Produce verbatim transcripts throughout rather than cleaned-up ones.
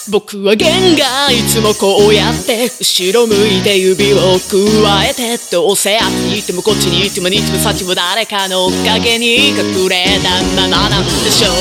僕は弦がいつもこうやって後ろ向いて指をくわえて、どうせあっちに行ってもこっちに行ってもにちもさっちも誰かの影に隠れたままなんでしょう。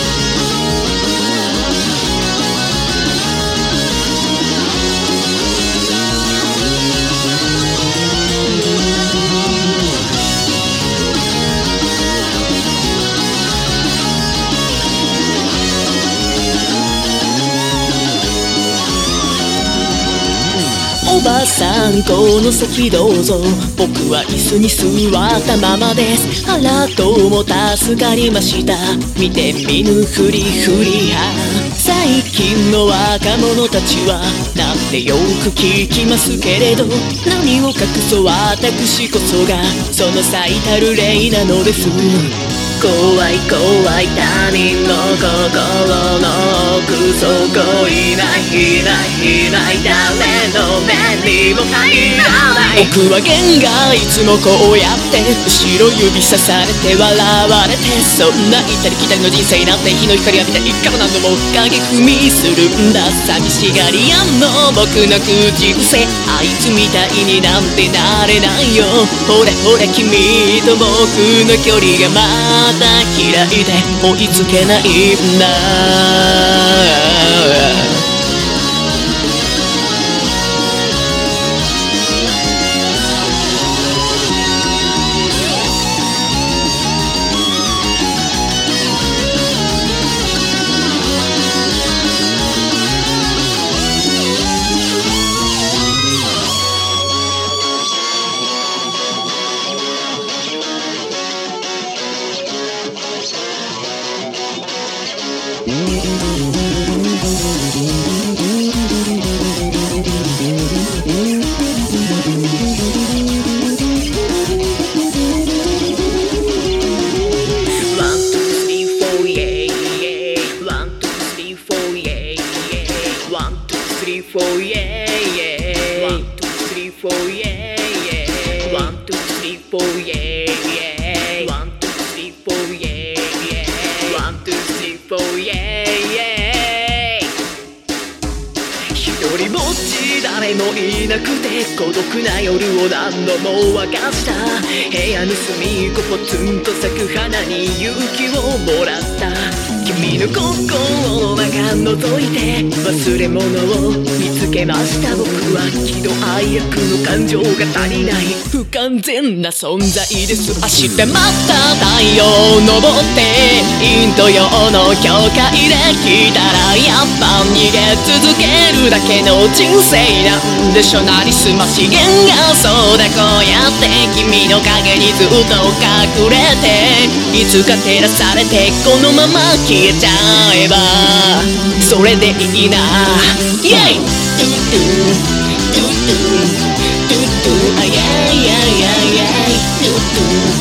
おばさんこの席どうぞ。僕は椅子に座ったままです。あらどうも助かりました。見て見ぬふりふりや。最近の若者たちはなんてよく聞きますけれど、何を隠そう私こそがその最たる例なのです。怖い怖い他人の心の奥底いないいないいない誰の目にも入らない。僕は弦がいつもこうやって後ろ指さされて笑われて、そんな行ったり来たりの人生なんて日の光浴びたいから何度も影踏みするんだ。寂しがり屋の僕の口癖、あいつみたいになんてなれないよ。ほれほれ君と僕の距離がまた開いて追いつけないんだ。Four, yeah, yeah. One, two, three, four, yeah, yeah. One, two, three, four, yeah, yeah. One, two, three, four, yeah, yeah. One, two, three, four, yeah, yeah. 一人ぼっち誰もいなくて孤独な夜を何度も沸かした。部屋の隅っこポツンと咲く花に勇気をもらった。君の心の中覗いて忘れ物を見つけました。僕は喜怒哀楽の感情が足りない不完全な存在です。明日また太陽昇って陰と陽の境界で来たらやっぱ逃げ続けるだけの人生なんでしょ。なりすましげんがそうだこうやって君の影にずっと隠れて、いつか照らされてこのまま消えちゃえばそれでいいな。イェイトゥトゥトゥトゥトゥトゥあやいやいやいやいトゥトゥ